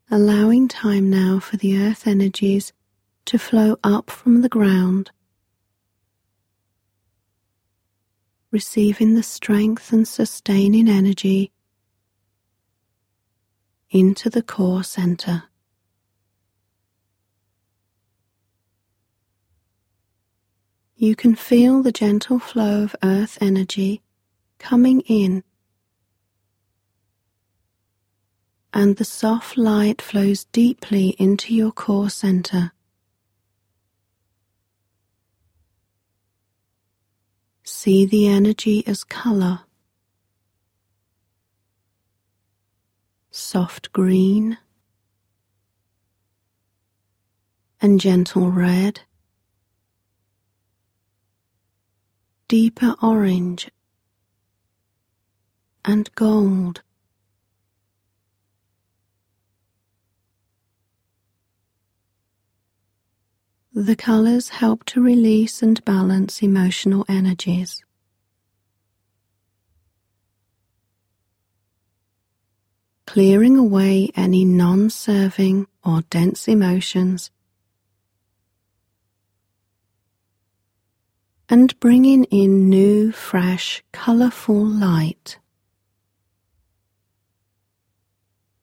allowing time now for the earth energies to flow up from the ground, receiving the strength and sustaining energy into the core center. You can feel the gentle flow of earth energy coming in, and the soft light flows deeply into your core center. See the energy as color: soft green and gentle red, deeper orange and gold. The colors help to release and balance emotional energies. Clearing away any non-serving or dense emotions, and bringing in new, fresh, colorful light.